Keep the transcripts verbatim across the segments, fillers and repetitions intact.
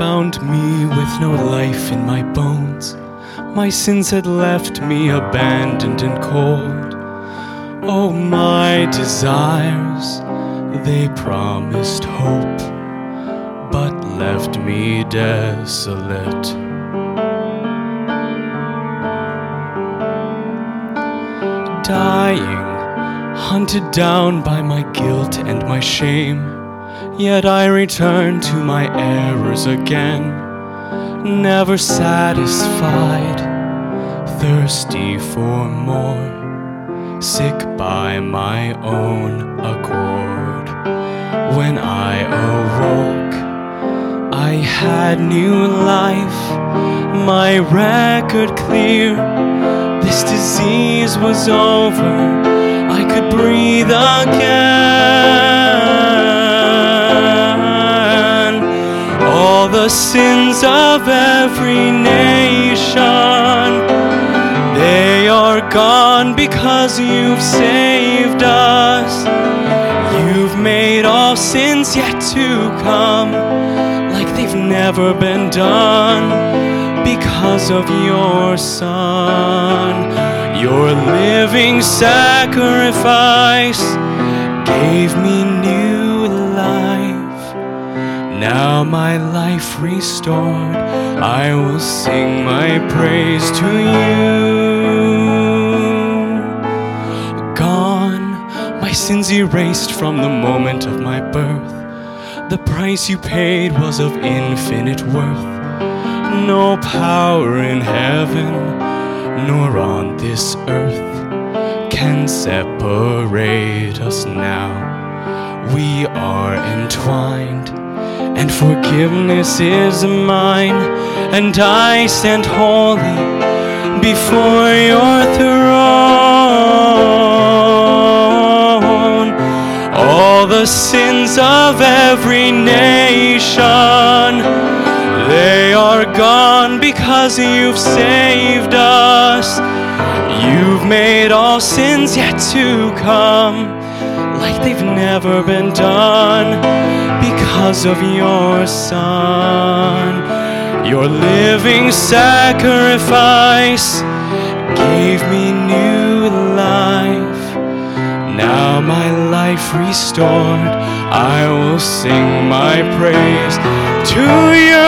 found me with no life in my bones. My sins had left me abandoned and cold. Oh, my desires, they promised hope, but left me desolate. Dying, hunted down by my guilt and my shame, yet I return to my errors again, never satisfied, thirsty for more, sick by my own accord. When I awoke, I had new life, my record clear. This disease was over, I could breathe again. All the sins of every nation, they are gone because you've saved us. You've made all sins yet to come like they've never been done because of your Son. Your living sacrifice gave me new life. Now my life restored, I will sing my praise to you. Gone, my sins erased from the moment of my birth. The price you paid was of infinite worth. No power in heaven, nor on this earth, can separate us now. We are entwined, and forgiveness is mine, and I stand holy before your throne. All the sins of every nation, they are gone because you've saved us. You've made all sins yet to come like they've never been done because of your Son. Your living sacrifice gave me new life. Now my life restored, I will sing my praise to you.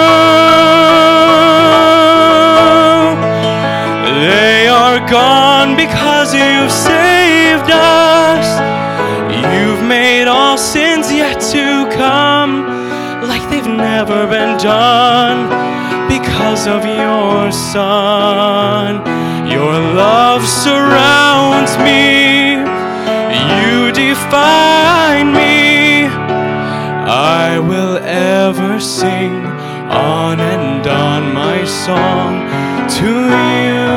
They are gone because you've saved us. You've made all sins yet to come like they've never been done because of your Son. Your love surrounds me, you define me. I will ever sing on and on my song to you.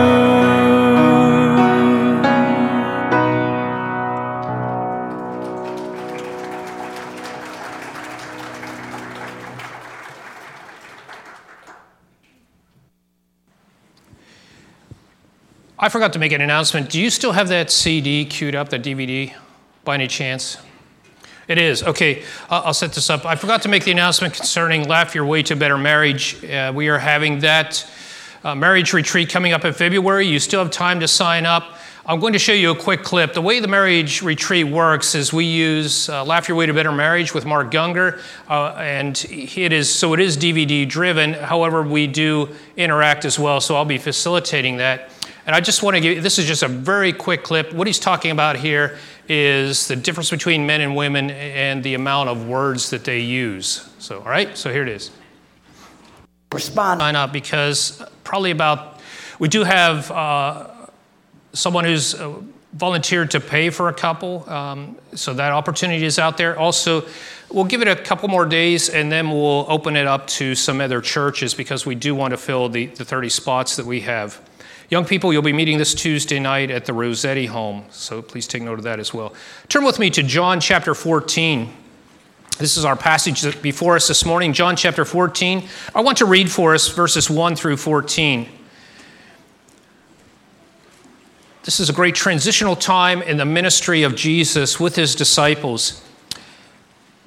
I forgot to make an announcement. Do you still have that C D queued up, that D V D, by any chance? It is. Okay, uh, I'll set this up. I forgot to make the announcement concerning Laugh Your Way to Better Marriage. Uh, we are having that uh, marriage retreat coming up in February. You still have time to sign up. I'm going to show you a quick clip. The way the marriage retreat works is we use uh, Laugh Your Way to Better Marriage with Mark Gungor, uh, and it is so it is D V D driven. However, we do interact as well, so I'll be facilitating that. And I just want to give, this is just a very quick clip. What he's talking about here is the difference between men and women and the amount of words that they use. So, all right, so here it is. Respond. Sign up because probably about, we do have uh, someone who's uh, volunteered to pay for a couple, um, so that opportunity is out there. Also, we'll give it a couple more days and then we'll open it up to some other churches because we do want to fill the, the thirty spots that we have. Young people, you'll be meeting this Tuesday night at the Rossetti home, so please take note of that as well. Turn with me to John chapter fourteen. This is our passage before us this morning, John chapter fourteen. I want to read for us verses one through fourteen. This is a great transitional time in the ministry of Jesus with his disciples.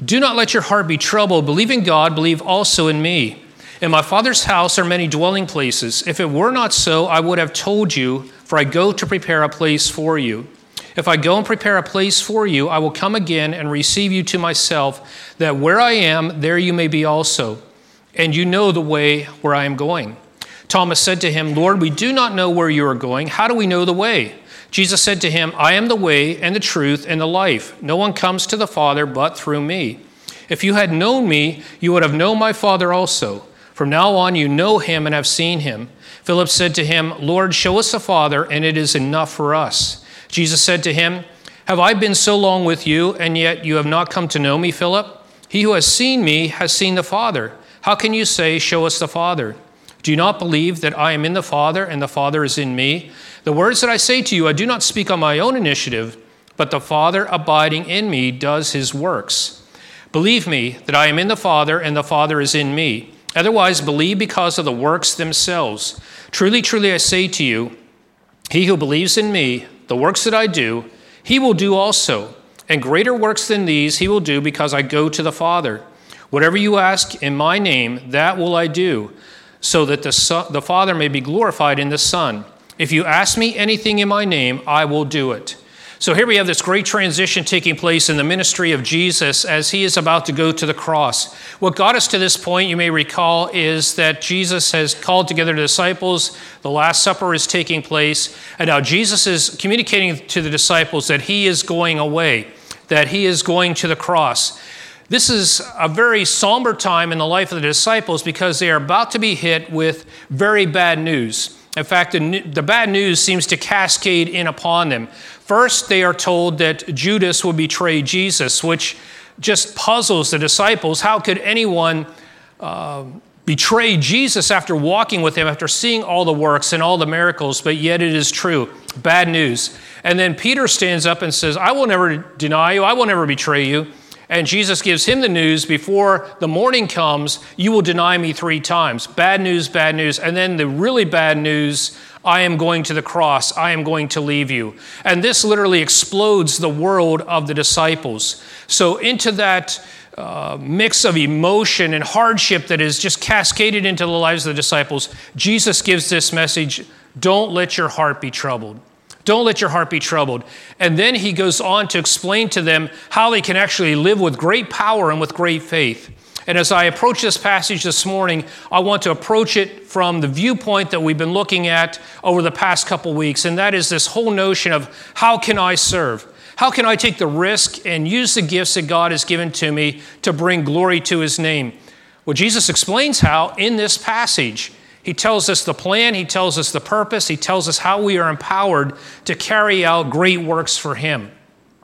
Do not let your heart be troubled. Believe in God, believe also in me. In my Father's house are many dwelling places. If it were not so, I would have told you, for I go to prepare a place for you. If I go and prepare a place for you, I will come again and receive you to myself, that where I am, there you may be also. And you know the way where I am going. Thomas said to him, Lord, we do not know where you are going. How do we know the way? Jesus said to him, I am the way and the truth and the life. No one comes to the Father but through me. If you had known me, you would have known my Father also. From now on you know him and have seen him. Philip said to him, Lord, show us the Father, and it is enough for us. Jesus said to him, have I been so long with you, and yet you have not come to know me, Philip? He who has seen me has seen the Father. How can you say, show us the Father? Do you not believe that I am in the Father, and the Father is in me? The words that I say to you, I do not speak on my own initiative, but the Father abiding in me does his works. Believe me that I am in the Father, and the Father is in me. Otherwise, believe because of the works themselves. Truly, truly, I say to you, he who believes in me, the works that I do, he will do also. And greater works than these he will do because I go to the Father. Whatever you ask in my name, that will I do, so that the, Son, the Father may be glorified in the Son. If you ask me anything in my name, I will do it. So here we have this great transition taking place in the ministry of Jesus as he is about to go to the cross. What got us to this point, you may recall, is that Jesus has called together the disciples. The Last Supper is taking place. And now Jesus is communicating to the disciples that he is going away, that he is going to the cross. This is a very somber time in the life of the disciples because they are about to be hit with very bad news. In fact, the, the bad news seems to cascade in upon them. First, they are told that Judas will betray Jesus, which just puzzles the disciples. How could anyone uh, betray Jesus after walking with him, after seeing all the works and all the miracles? But yet it is true. Bad news. And then Peter stands up and says, I will never deny you. I will never betray you. And Jesus gives him the news before the morning comes, you will deny me three times. Bad news, bad news. And then the really bad news, I am going to the cross. I am going to leave you. And this literally explodes the world of the disciples. So into that uh, mix of emotion and hardship that is just cascaded into the lives of the disciples, Jesus gives this message, don't let your heart be troubled. Don't let your heart be troubled. And then he goes on to explain to them how they can actually live with great power and with great faith. And as I approach this passage this morning, I want to approach it from the viewpoint that we've been looking at over the past couple weeks, and that is this whole notion of how can I serve? How can I take the risk and use the gifts that God has given to me to bring glory to his name? Well, Jesus explains how in this passage. He tells us the plan, he tells us the purpose, he tells us how we are empowered to carry out great works for him.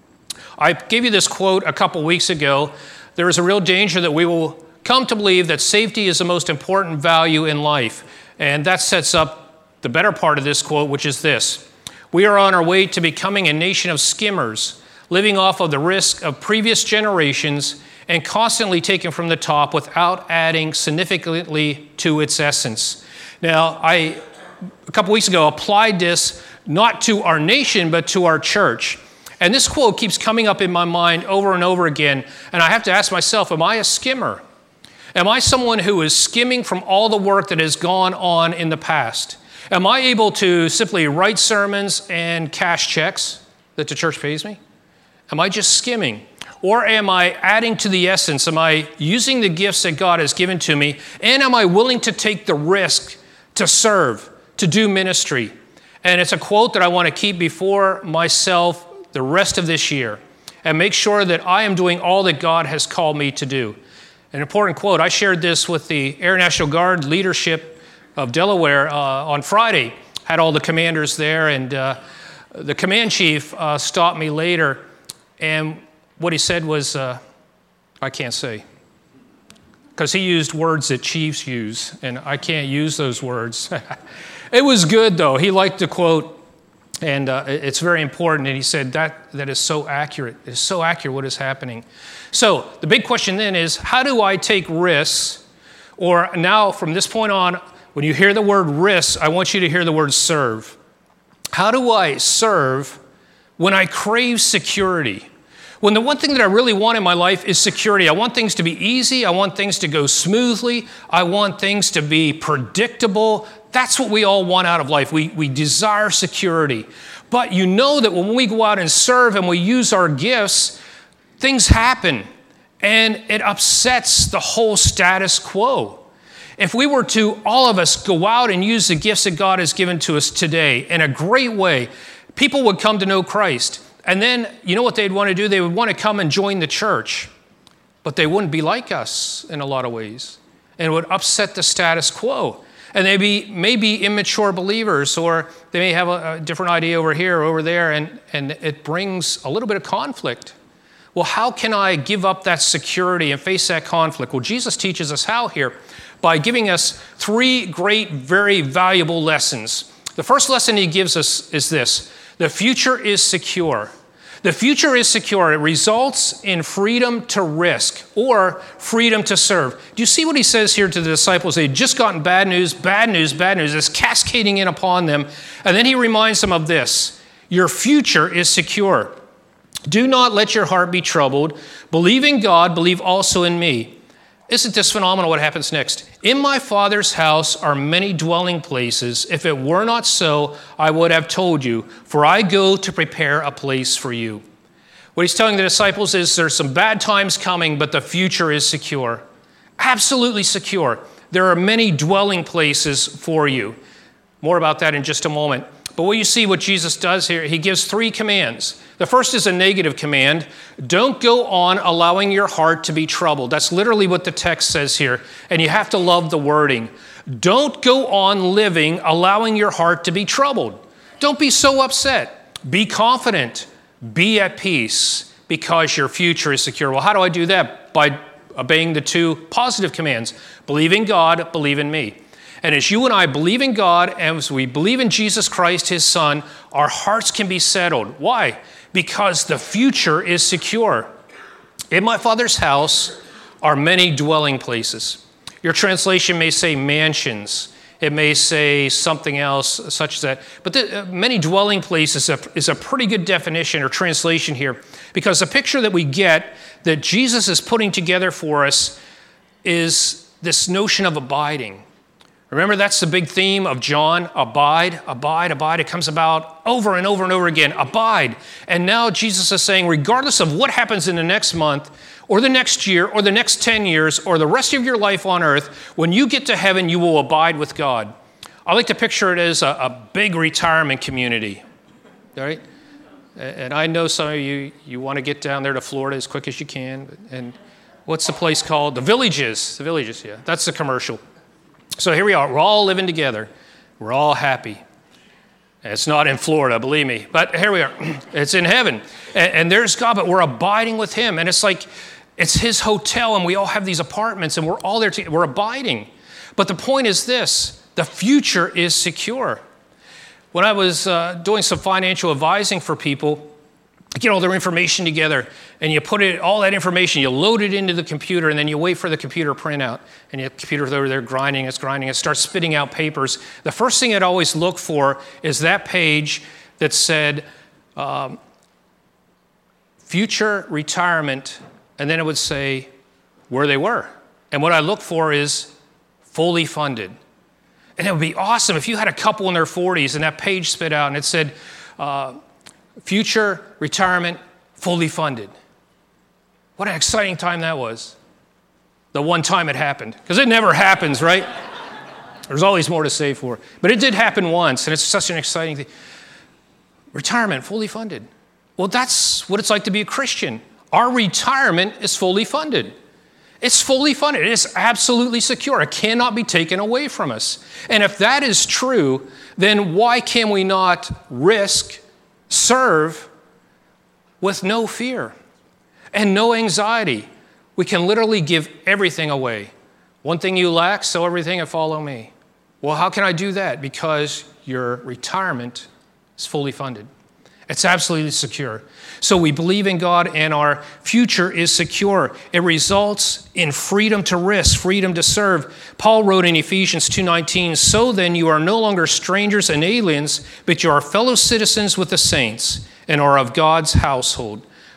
I gave you this quote a couple weeks ago. There is a real danger that we will come to believe that safety is the most important value in life. And that sets up the better part of this quote, which is this. We are on our way to becoming a nation of skimmers, living off of the risk of previous generations and constantly taken from the top without adding significantly to its essence. Now, I, a couple weeks ago, applied this not to our nation, but to our church. And this quote keeps coming up in my mind over and over again. And I have to ask myself, am I a skimmer? Am I someone who is skimming from all the work that has gone on in the past? Am I able to simply write sermons and cash checks that the church pays me? Am I just skimming? Or am I adding to the essence? Am I using the gifts that God has given to me? And am I willing to take the risk to serve, to do ministry? And it's a quote that I want to keep before myself the rest of this year and make sure that I am doing all that God has called me to do. An important quote. I shared this with the Air National Guard leadership of Delaware uh, on Friday. Had all the commanders there, and uh, the command chief uh, stopped me later, and what he said was, uh, I can't say, because he used words that chiefs use, and I can't use those words. It was good, though. He liked the quote, and uh, it's very important, and he said, that that is so accurate. It is so accurate what is happening. So the big question then is, how do I take risks? Or now, from this point on, when you hear the word risk, I want you to hear the word serve. How do I serve when I crave security? When the one thing that I really want in my life is security. I want things to be easy. I want things to go smoothly. I want things to be predictable. That's what we all want out of life. We, we desire security. But you know that when we go out and serve and we use our gifts, things happen. And it upsets the whole status quo. If we were to, all of us, go out and use the gifts that God has given to us today in a great way, people would come to know Christ. And then, you know what they'd want to do? They would want to come and join the church. But they wouldn't be like us in a lot of ways. And it would upset the status quo. And they be, may be immature believers, or they may have a, a different idea over here or over there, and, and it brings a little bit of conflict. Well, how can I give up that security and face that conflict? Well, Jesus teaches us how here by giving us three great, very valuable lessons. The first lesson he gives us is this: the future is secure. The future is secure. It results in freedom to risk or freedom to serve. Do you see what he says here to the disciples? They'd just gotten bad news, bad news, bad news. It's cascading in upon them. And then he reminds them of this: your future is secure. Do not let your heart be troubled. Believe in God, believe also in me. Isn't this phenomenal what happens next? In my Father's house are many dwelling places. If it were not so, I would have told you, for I go to prepare a place for you. What he's telling the disciples is there's some bad times coming, but the future is secure. Absolutely secure. There are many dwelling places for you. More about that in just a moment. But what you see what Jesus does here, he gives three commands. The first is a negative command. Don't go on allowing your heart to be troubled. That's literally what the text says here. And you have to love the wording. Don't go on living allowing your heart to be troubled. Don't be so upset. Be confident. Be at peace because your future is secure. Well, how do I do that? By obeying the two positive commands. Believe in God, believe in me. And as you and I believe in God, and as we believe in Jesus Christ, his Son, our hearts can be settled. Why? Because the future is secure. In my Father's house are many dwelling places. Your translation may say mansions. It may say something else such as that. But the, uh, many dwelling places is a, is a pretty good definition or translation here, because the picture that we get that Jesus is putting together for us is this notion of abiding. Remember, that's the big theme of John, abide, abide, abide. It comes about over and over and over again, abide. And now Jesus is saying, regardless of what happens in the next month or the next year or the next ten years or the rest of your life on earth, when you get to heaven, you will abide with God. I like to picture it as a, a big retirement community, all right? And I know some of you, you want to get down there to Florida as quick as you can. And what's the place called? The Villages. The Villages, yeah. That's the commercial. So here we are. We're all living together. We're all happy. It's not in Florida, believe me. But here we are. It's in heaven. And, and there's God, but we're abiding with him. And it's like it's his hotel, and we all have these apartments, and we're all there together. We're abiding. But the point is this: the future is secure. When I was uh, doing some financial advising for people, get all their information together, and you put it, all that information, you load it into the computer, and then you wait for the computer printout. And the computer's over there grinding, it's grinding, it starts spitting out papers. The first thing I'd always look for is that page that said um, future retirement, and then it would say where they were. And what I look for is fully funded. And it would be awesome if you had a couple in their forties and that page spit out and it said, uh, future retirement fully funded. What an exciting time that was. The one time it happened. Because it never happens, right? There's always more to save for. But it did happen once, and it's such an exciting thing. Retirement fully funded. Well, that's what it's like to be a Christian. Our retirement is fully funded. It's fully funded. It is absolutely secure. It cannot be taken away from us. And if that is true, then why can we not risk, serve with no fear and no anxiety? We can literally give everything away. One thing you lack, sell everything and follow me. Well, how can I do that? Because your retirement is fully funded. It's absolutely secure. So we believe in God, and our future is secure. It results in freedom to risk, freedom to serve. Paul wrote in Ephesians two nineteen, "So then you are no longer strangers and aliens, but you are fellow citizens with the saints and are of God's household."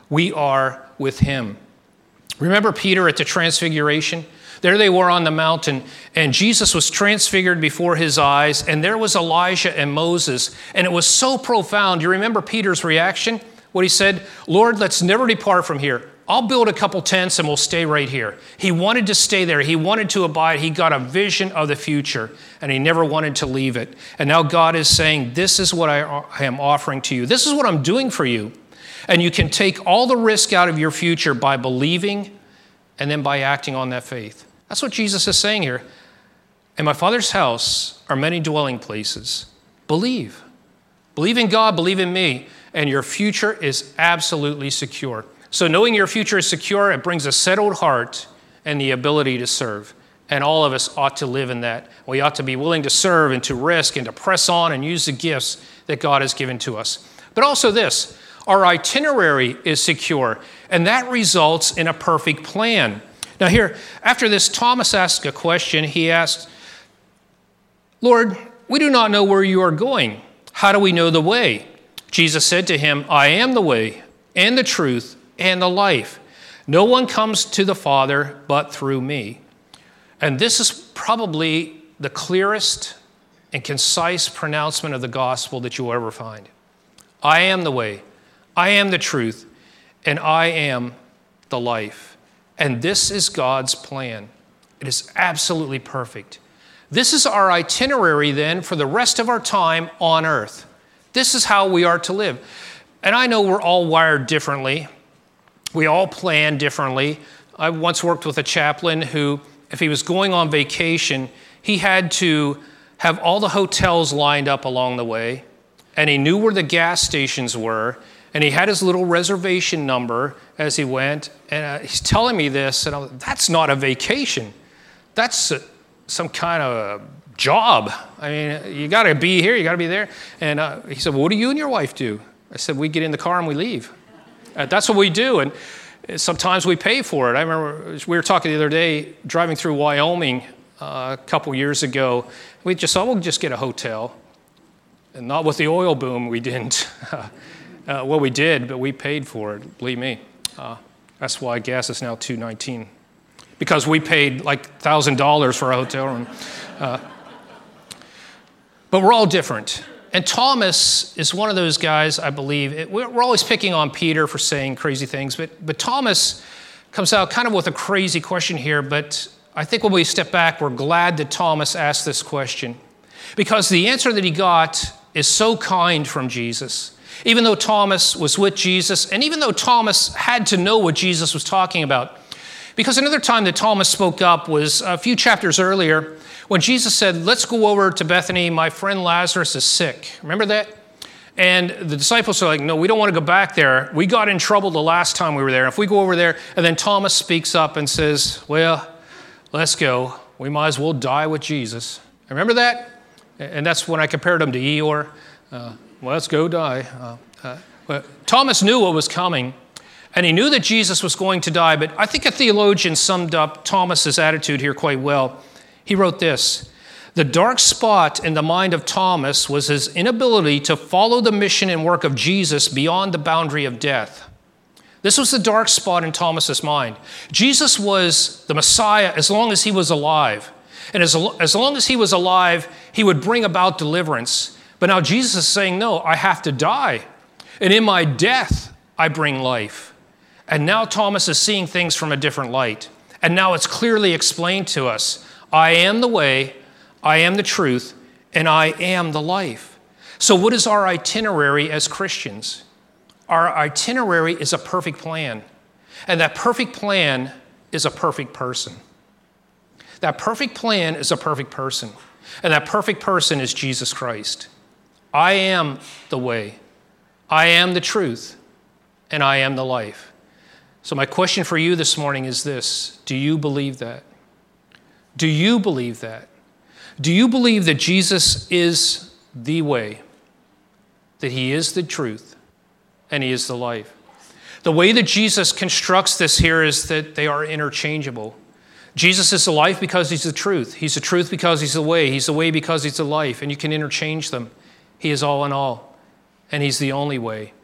we are with him. Remember Peter at the Transfiguration? There they were on the mountain, and Jesus was transfigured before his eyes, and there was Elijah and Moses, and it was so profound. You remember Peter's reaction? What he said, Lord, let's never depart from here. I'll build a couple tents and we'll stay right here. He wanted to stay there. He wanted to abide. He got a vision of the future, and he never wanted to leave it. And now God is saying, this is what I am offering to you. This is what I'm doing for you. And you can take all the risk out of your future by believing and then by acting on that faith. That's what Jesus is saying here. In my Father's house are many dwelling places. Believe. Believe in God, believe in me, and your future is absolutely secure. So knowing your future is secure, it brings a settled heart and the ability to serve. And all of us ought to live in that. We ought to be willing to serve and to risk and to press on and use the gifts that God has given to us. But also this, our itinerary is secure, and that results in a perfect plan. Now here, after this, Thomas asked a question. He asked, Lord, we do not know where you are going. How do we know the way? Jesus said to him, I am the way and the truth and the life. No one comes to the Father but through me. And this is probably the clearest and concise pronouncement of the gospel that you'll ever find. I am the way, I am the truth, and I am the life. And this is God's plan. It is absolutely perfect. This is our itinerary then for the rest of our time on earth. This is how we are to live. And I know we're all wired differently. We all plan differently. I once worked with a chaplain who, if he was going on vacation, he had to have all the hotels lined up along the way, and he knew where the gas stations were, and he had his little reservation number as he went, and uh, he's telling me this, and I'm like, that's not a vacation. That's a, some kind of a job. I mean, you got to be here, you got to be there. And uh, he said, well, what do you and your wife do? I said, we get in the car and we leave. Uh, that's what we do, and sometimes we pay for it. I remember we were talking the other day, driving through Wyoming uh, a couple years ago. We just thought, we'll just get a hotel. And not with the oil boom, we didn't. uh, well, we did, but we paid for it, believe me. Uh, that's why gas is now two nineteen, because we paid like one thousand dollars for a hotel room. Uh, but we're all different. And Thomas is one of those guys, I believe. It, we're always picking on Peter for saying crazy things, but, but Thomas comes out kind of with a crazy question here. But I think when we step back, we're glad that Thomas asked this question, because the answer that he got is so kind from Jesus. Even though Thomas was with Jesus, and even though Thomas had to know what Jesus was talking about. Because another time that Thomas spoke up was a few chapters earlier, when Jesus said, let's go over to Bethany, my friend Lazarus is sick. Remember that? And the disciples are like, no, we don't want to go back there. We got in trouble the last time we were there. If we go over there, and then Thomas speaks up and says, well, let's go. We might as well die with Jesus. Remember that? And that's when I compared him to Eeyore. Uh, well, let's go die. Uh, uh, but Thomas knew what was coming, and he knew that Jesus was going to die. But I think a theologian summed up Thomas's attitude here quite well. He wrote this: the dark spot in the mind of Thomas was his inability to follow the mission and work of Jesus beyond the boundary of death. This was the dark spot in Thomas's mind. Jesus was the Messiah as long as he was alive. And as, as long as he was alive, he would bring about deliverance. But now Jesus is saying, no, I have to die. And in my death, I bring life. And now Thomas is seeing things from a different light. And now it's clearly explained to us. I am the way, I am the truth, and I am the life. So what is our itinerary as Christians? Our itinerary is a perfect plan. And that perfect plan is a perfect person. That perfect plan is a perfect person. And that perfect person is Jesus Christ. I am the way, I am the truth, and I am the life. So my question for you this morning is this: do you believe that? Do you believe that? Do you believe that Jesus is the way, that he is the truth, and he is the life? The way that Jesus constructs this here is that they are interchangeable. Jesus is the life because he's the truth. He's the truth because he's the way. He's the way because he's the life, and you can interchange them. He is all in all, and he's the only way.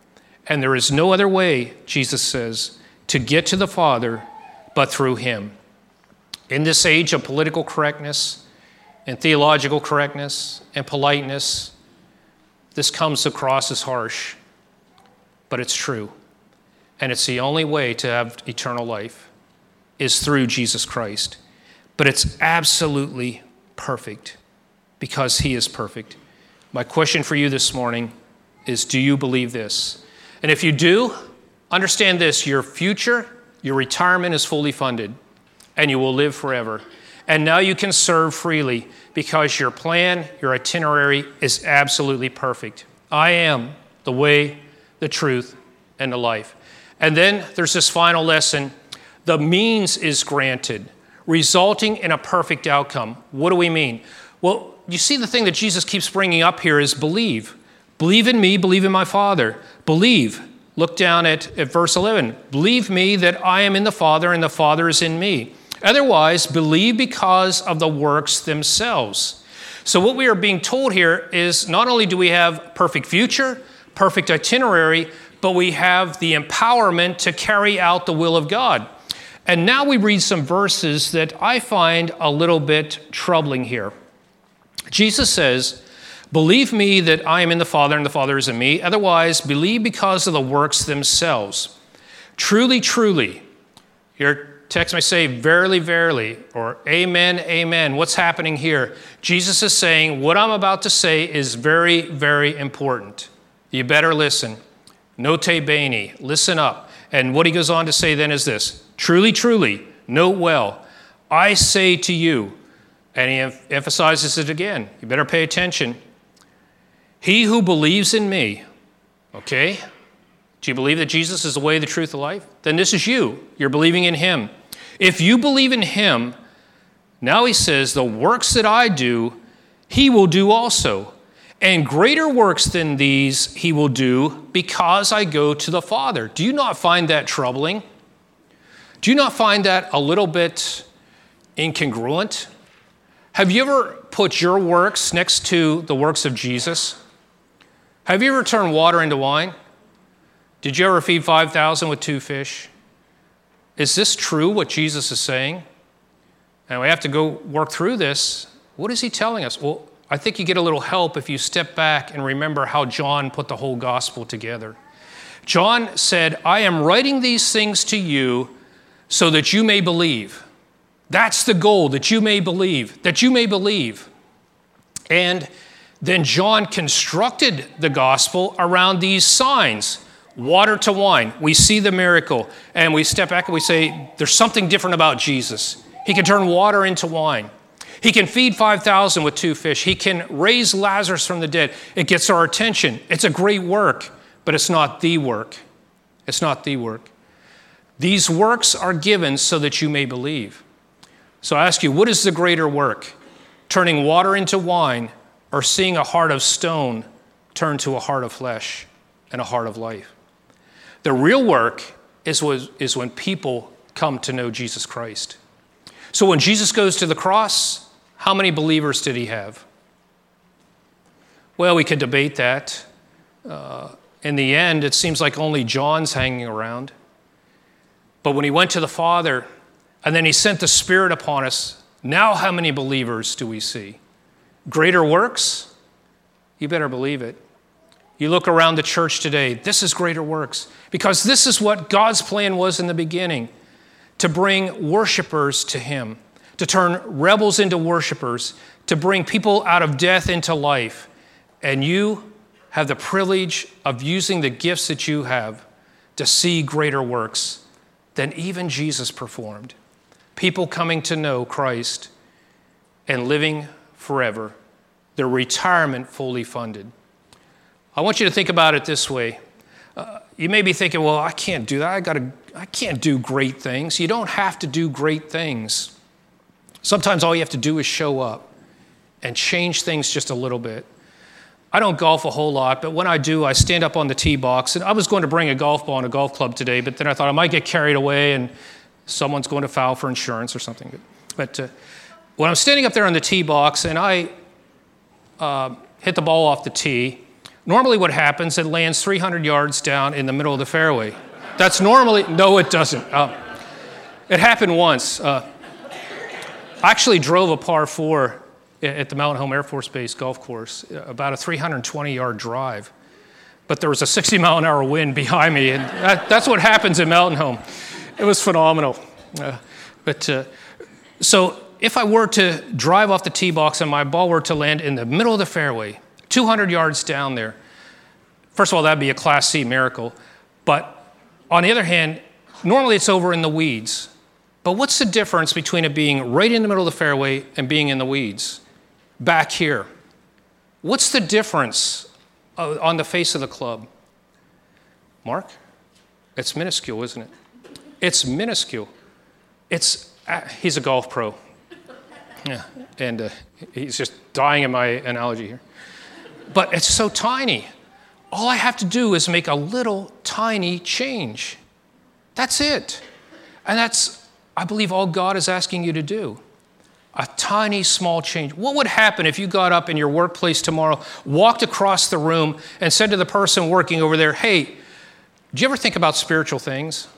And there is no other way, Jesus says, to get to the Father but through him. In this age of political correctness and theological correctness and politeness, this comes across as harsh, but it's true. And it's the only way to have eternal life is through Jesus Christ. But it's absolutely perfect because he is perfect. My question for you this morning is, do you believe this? And if you do, understand this: your future, your retirement is fully funded, and you will live forever. And now you can serve freely because your plan, your itinerary is absolutely perfect. I am the way, the truth, and the life. And then there's this final lesson. The means is granted, resulting in a perfect outcome. What do we mean? Well, you see, the thing that Jesus keeps bringing up here is believe. Believe in me, believe in my Father. Believe. Look down at, at verse eleven. Believe me that I am in the Father and the Father is in me. Otherwise, believe because of the works themselves. So what we are being told here is not only do we have perfect future, perfect itinerary, but we have the empowerment to carry out the will of God. And now we read some verses that I find a little bit troubling here. Jesus says, believe me that I am in the Father and the Father is in me. Otherwise, believe because of the works themselves. Truly, truly. Your text may say, verily, verily, or amen, amen. What's happening here? Jesus is saying, what I'm about to say is very, very important. You better listen. Note bene, listen up. And what he goes on to say then is this: truly, truly, note well, I say to you, and he em- emphasizes it again, you better pay attention. He who believes in me, okay? Do you believe that Jesus is the way, the truth, the life? Then this is you. You're believing in him. If you believe in him, now he says, the works that I do, he will do also. And greater works than these he will do because I go to the Father. Do you not find that troubling? Do you not find that a little bit incongruent? Have you ever put your works next to the works of Jesus? Have you ever turned water into wine? Did you ever feed five thousand with two fish? Is this true, what Jesus is saying? And we have to go work through this. What is he telling us? Well, I think you get a little help if you step back and remember how John put the whole gospel together. John said, I am writing these things to you so that you may believe. That's the goal, that you may believe, that you may believe. And then John constructed the gospel around these signs. Water to wine. We see the miracle, and we step back and we say, there's something different about Jesus. He can turn water into wine. He can feed five thousand with two fish. He can raise Lazarus from the dead. It gets our attention. It's a great work, but it's not the work. It's not the work. These works are given so that you may believe. So I ask you, what is the greater work? Turning water into wine, or seeing a heart of stone turn to a heart of flesh and a heart of life? The real work is, is when people come to know Jesus Christ. So when Jesus goes to the cross, how many believers did he have? Well, we could debate that. Uh, in the end, it seems like only John's hanging around. But when he went to the Father, and then he sent the Spirit upon us, now how many believers do we see? Greater works? You better believe it. You look around the church today, this is greater works, because this is what God's plan was in the beginning, to bring worshipers to him, to turn rebels into worshipers, to bring people out of death into life. And you have the privilege of using the gifts that you have to see greater works than even Jesus performed. People coming to know Christ and living forever, their retirement fully funded. I want you to think about it this way. Uh, you may be thinking, well, I can't do that. I gotta, I can't do great things. You don't have to do great things. Sometimes all you have to do is show up and change things just a little bit. I don't golf a whole lot, but when I do, I stand up on the tee box. And I was going to bring a golf ball and a golf club today, but then I thought I might get carried away and someone's going to file for insurance or something. But uh, when I'm standing up there on the tee box and I uh, hit the ball off the tee, Normally what happens, it lands three hundred yards down in the middle of the fairway. That's normally, no, it doesn't. Uh, it happened once. Uh, I actually drove a par four at the Mountain Home Air Force Base golf course, about a three hundred twenty yard drive. But there was a sixty mile an hour wind behind me, and that, that's what happens at Mountain Home. It was phenomenal. Uh, but uh, so if I were to drive off the tee box and my ball were to land in the middle of the fairway, two hundred yards down there, first of all, that'd be a Class C miracle. But on the other hand, normally it's over in the weeds. But what's the difference between it being right in the middle of the fairway and being in the weeds? Back here. What's the difference on the face of the club? Mark? It's minuscule, isn't it? It's minuscule. It's, uh, he's a golf pro. Yeah, and uh, he's just dying in my analogy here. But it's so tiny. All I have to do is make a little tiny change. That's it. And that's, I believe, all God is asking you to do. A tiny, small change. What would happen if you got up in your workplace tomorrow, walked across the room, and said to the person working over there, hey, do you ever think about spiritual things?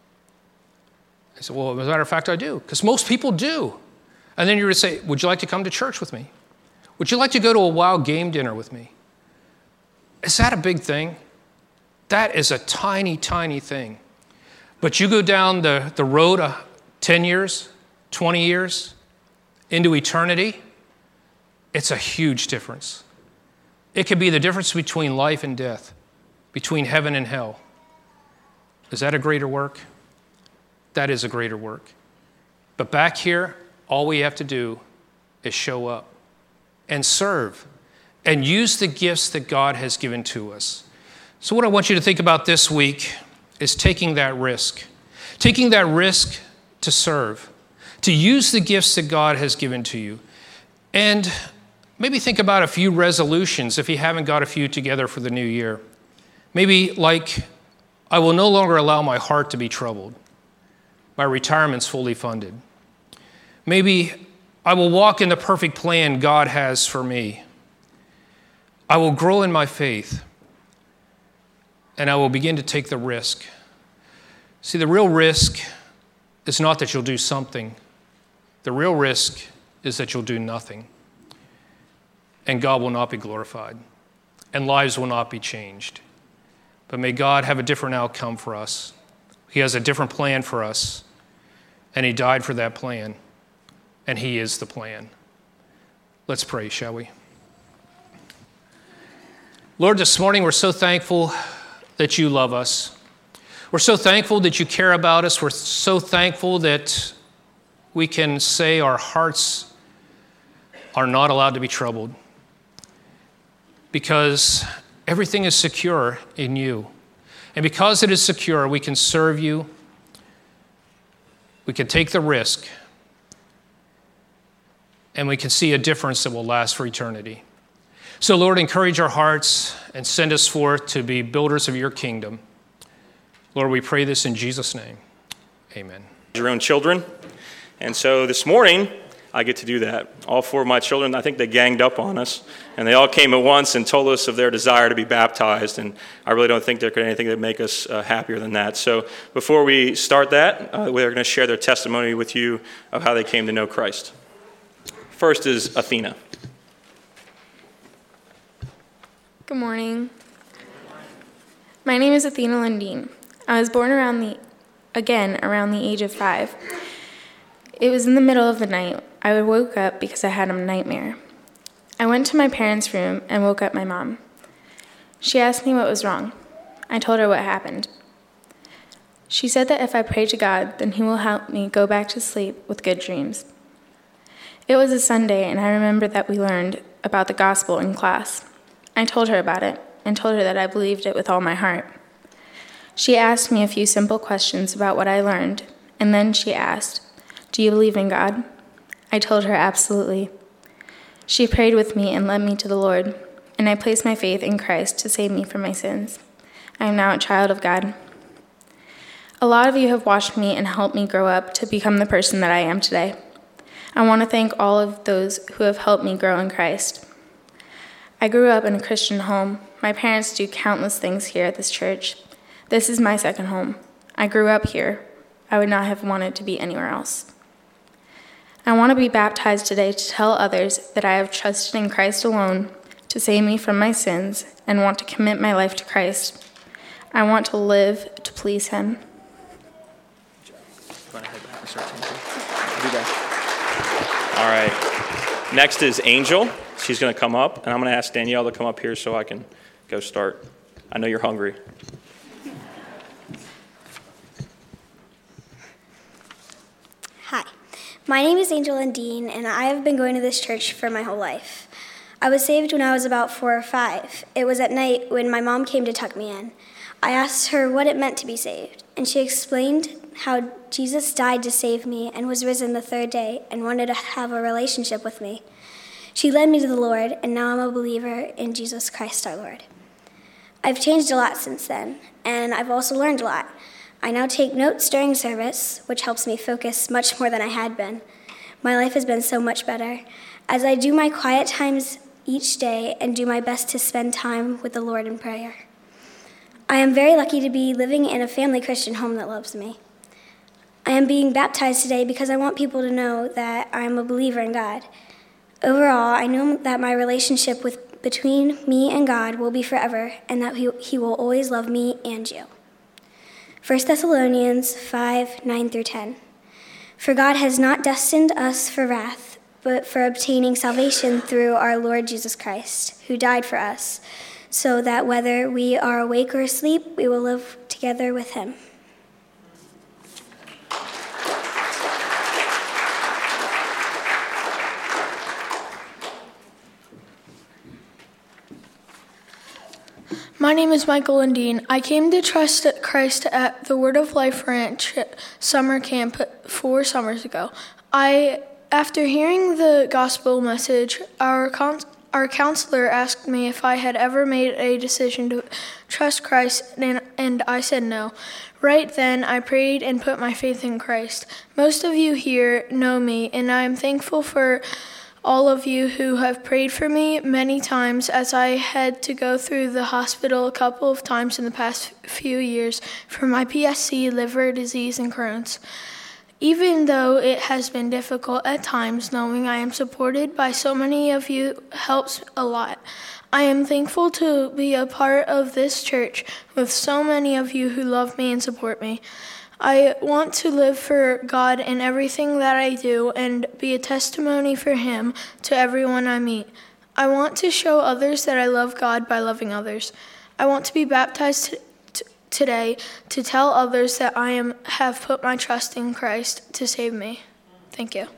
I said, well, as a matter of fact, I do, because most people do. And then you would say, would you like to come to church with me? Would you like to go to a wild game dinner with me? Is that a big thing? That is a tiny, tiny thing. But you go down the, the road uh, ten years, twenty years, into eternity, it's a huge difference. It could be the difference between life and death, between heaven and hell. Is that a greater work? That is a greater work. But back here, all we have to do is show up and serve and use the gifts that God has given to us. So what I want you to think about this week is taking that risk. Taking that risk to serve, to use the gifts that God has given to you. And maybe think about a few resolutions if you haven't got a few together for the new year. Maybe like, I will no longer allow my heart to be troubled. My retirement's fully funded. Maybe I will walk in the perfect plan God has for me. I will grow in my faith, and I will begin to take the risk. See, the real risk is not that you'll do something. The real risk is that you'll do nothing, and God will not be glorified, and lives will not be changed. But may God have a different outcome for us. He has a different plan for us, and he died for that plan, and he is the plan. Let's pray, shall we? Lord, this morning we're so thankful that you love us. We're so thankful that you care about us. We're so thankful that we can say our hearts are not allowed to be troubled because everything is secure in you. And because it is secure, we can serve you. We can take the risk. And we can see a difference that will last for eternity. So, Lord, encourage our hearts and send us forth to be builders of your kingdom. Lord, we pray this in Jesus' name. Amen. Your own children. And so this morning, I get to do that. All four of my children, I think they ganged up on us. And they all came at once and told us of their desire to be baptized. And I really don't think there could be anything that would make us uh, happier than that. So before we start that, uh, we're going to share their testimony with you of how they came to know Christ. First is Athena. Good morning. My name is Athena Lundeen. I was born around the, again, around the age of five. It was in the middle of the night. I woke up because I had a nightmare. I went to my parents' room and woke up my mom. She asked me what was wrong. I told her what happened. She said that if I pray to God, then he will help me go back to sleep with good dreams. It was a Sunday, and I remember that we learned about the gospel in class. I told her about it and told her that I believed it with all my heart. She asked me a few simple questions about what I learned, and then she asked, "Do you believe in God?" I told her absolutely. She prayed with me and led me to the Lord, and I placed my faith in Christ to save me from my sins. I am now a child of God. A lot of you have watched me and helped me grow up to become the person that I am today. I want to thank all of those who have helped me grow in Christ. I grew up in a Christian home. My parents do countless things here at this church. This is my second home. I grew up here. I would not have wanted to be anywhere else. I want to be baptized today to tell others that I have trusted in Christ alone to save me from my sins and want to commit my life to Christ. I want to live to please him. All right. Next is Angel. She's going to come up, and I'm going to ask Danielle to come up here so I can go start. I know you're hungry. Hi, my name is Angel Lundeen, and I have been going to this church for my whole life. I was saved when I was about four or five. It was at night when my mom came to tuck me in. I asked her what it meant to be saved, and she explained how Jesus died to save me and was risen the third day and wanted to have a relationship with me. She led me to the Lord, and now I'm a believer in Jesus Christ our Lord. I've changed a lot since then, and I've also learned a lot. I now take notes during service, which helps me focus much more than I had been. My life has been so much better. As I do my quiet times each day and do my best to spend time with the Lord in prayer. I am very lucky to be living in a family Christian home that loves me. I am being baptized today because I want people to know that I am a believer in God. Overall, I know that my relationship with between me and God will be forever and that he, he will always love me and you. First Thessalonians five, nine through ten. For God has not destined us for wrath, but for obtaining salvation through our Lord Jesus Christ, who died for us, so that whether we are awake or asleep, we will live together with him. My name is Michael Lundeen. I came to trust Christ at the Word of Life Ranch summer camp four summers ago. I, after hearing the gospel message, our con- our counselor asked me if I had ever made a decision to trust Christ, and, and I said no. Right then, I prayed and put my faith in Christ. Most of you here know me, and I am thankful for all of you who have prayed for me many times as I had to go through the hospital a couple of times in the past few years for my P S C, liver disease, and Crohn's. Even though it has been difficult at times, knowing I am supported by so many of you helps a lot. I am thankful to be a part of this church with so many of you who love me and support me. I want to live for God in everything that I do and be a testimony for him to everyone I meet. I want to show others that I love God by loving others. I want to be baptized t- t- today to tell others that I am have put my trust in Christ to save me. Thank you.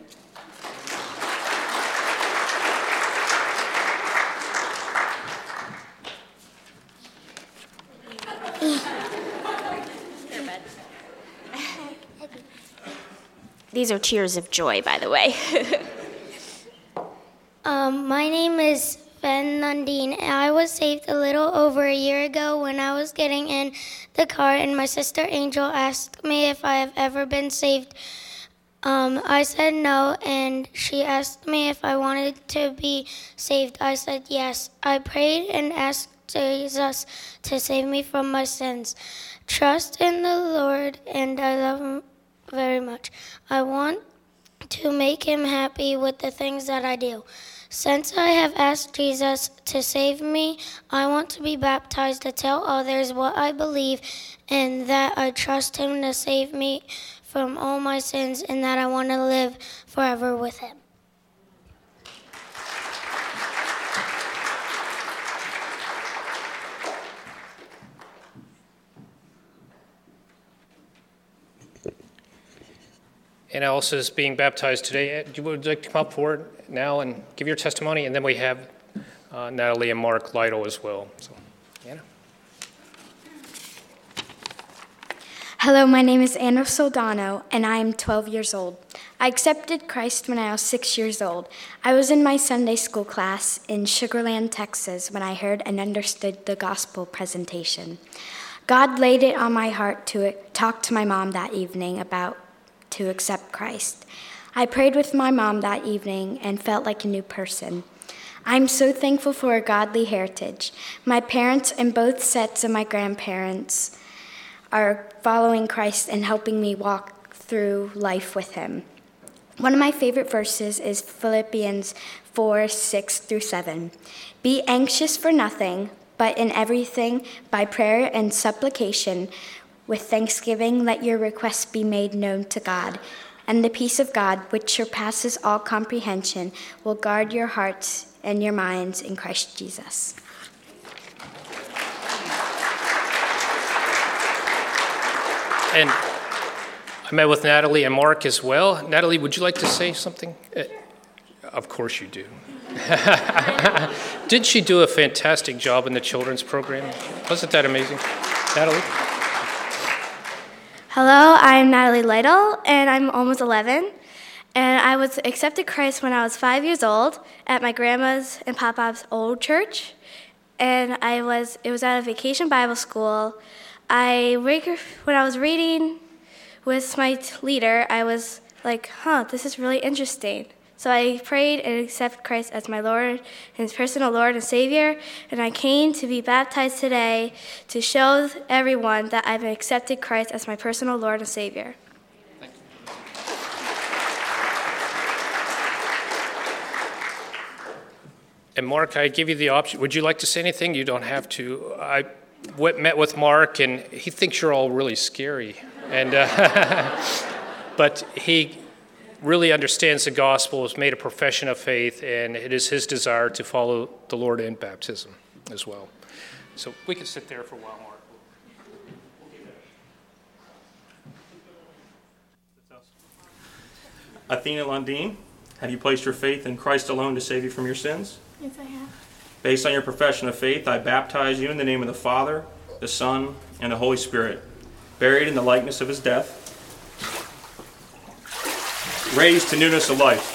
These are tears of joy, by the way. um, my name is Ben Lundeen, and I was saved a little over a year ago when I was getting in the car, and my sister Angel asked me if I have ever been saved. Um, I said no, and she asked me if I wanted to be saved. I said yes. I prayed and asked Jesus to save me from my sins. Trust in the Lord, and I love him very much. I want to make him happy with the things that I do. Since I have asked Jesus to save me, I want to be baptized to tell others what I believe and that I trust him to save me from all my sins and that I want to live forever with him. And Elsa is being baptized today. Would you like to come up forward now and give your testimony? And then we have uh, Natalie and Mark Lytle as well. So, Anna. Hello, my name is Anna Soldano, and I am twelve years old. I accepted Christ when I was six years old. I was in my Sunday school class in Sugar Land, Texas, when I heard and understood the gospel presentation. God laid it on my heart to talk to my mom that evening about to accept Christ. I prayed with my mom that evening and felt like a new person. I'm so thankful for a godly heritage. My parents and both sets of my grandparents are following Christ and helping me walk through life with him. One of my favorite verses is Philippians four, six through seven. Be anxious for nothing, but in everything, by prayer and supplication, with thanksgiving, let your requests be made known to God. And the peace of God, which surpasses all comprehension, will guard your hearts and your minds in Christ Jesus. And I met with Natalie and Mark as well. Natalie, would you like to say something? Uh, of course you do. Did she do a fantastic job in the children's program? Wasn't that amazing? Natalie? Hello, I'm Natalie Lytle, and I'm almost eleven. And I was accepted Christ when I was five years old at my grandma's and Papa's old church. And I was it was at a vacation Bible school. I when I was reading with my leader, I was like, huh, this is really interesting. So I prayed and accepted Christ as my Lord and his personal Lord and Savior. And I came to be baptized today to show everyone that I've accepted Christ as my personal Lord and Savior. Thank you. And Mark, I give you the option. Would you like to say anything? You don't have to. I went, met with Mark, and he thinks you're all really scary. And uh, but he really understands the gospel, has made a profession of faith, and it is his desire to follow the Lord in baptism as well. So we can sit there for a while, Mark. Athena Lundeen, have you placed your faith in Christ alone to save you from your sins? Yes, I have. Based on your profession of faith, I baptize you in the name of the Father, the Son, and the Holy Spirit, buried in the likeness of his death, raised to newness of life.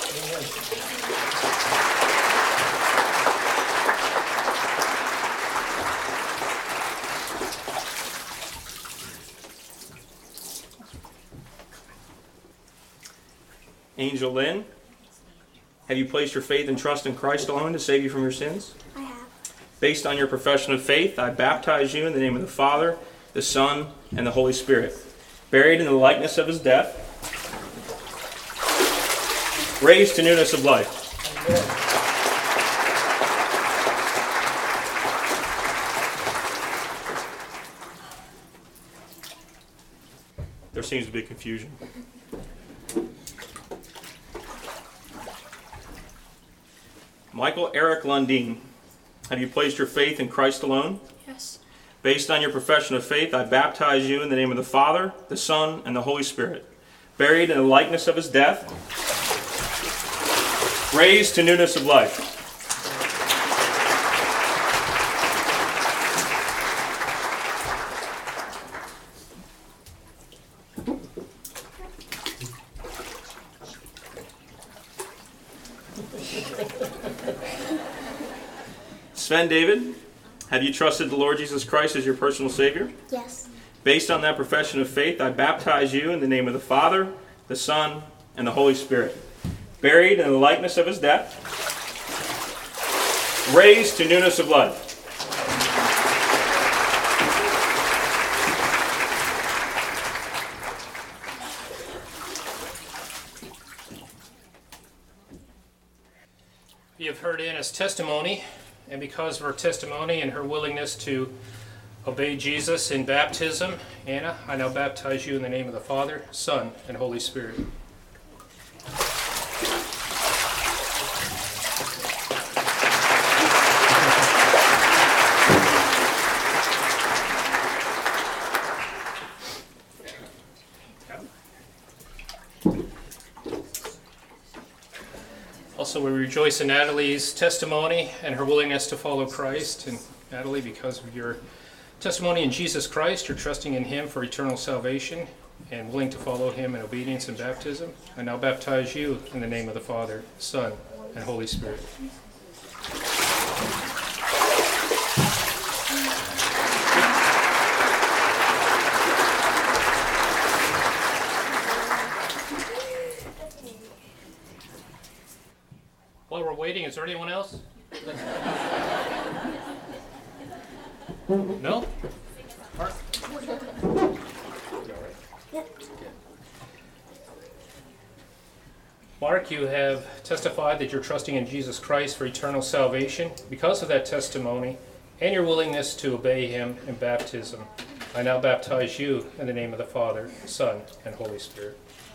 Angel Lynn, have you placed your faith and trust in Christ alone to save you from your sins? I have. Based on your profession of faith, I baptize you in the name of the Father, the Son, and the Holy Spirit, buried in the likeness of his death, raised to newness of life. There seems to be confusion. Michael Eric Lundeen, have you placed your faith in Christ alone? Yes. Based on your profession of faith, I baptize you in the name of the Father, the Son, and the Holy Spirit, buried in the likeness of his death, raised to newness of life. Sven David, have you trusted the Lord Jesus Christ as your personal Savior? Yes. Based on that profession of faith, I baptize you in the name of the Father, the Son, and the Holy Spirit, buried in the likeness of his death, raised to newness of life. You have heard Anna's testimony, and because of her testimony and her willingness to obey Jesus in baptism, Anna, I now baptize you in the name of the Father, Son, and Holy Spirit. Also, we rejoice in Natalie's testimony and her willingness to follow Christ. And Natalie, because of your testimony in Jesus Christ, you're trusting in him for eternal salvation and willing to follow him in obedience and baptism. I now baptize you in the name of the Father, Son, and Holy Spirit. While we're waiting, is there anyone else? No? Mark? Mark, you have testified that you're trusting in Jesus Christ for eternal salvation. Because of that testimony and your willingness to obey him in baptism, I now baptize you in the name of the Father, Son, and Holy Spirit.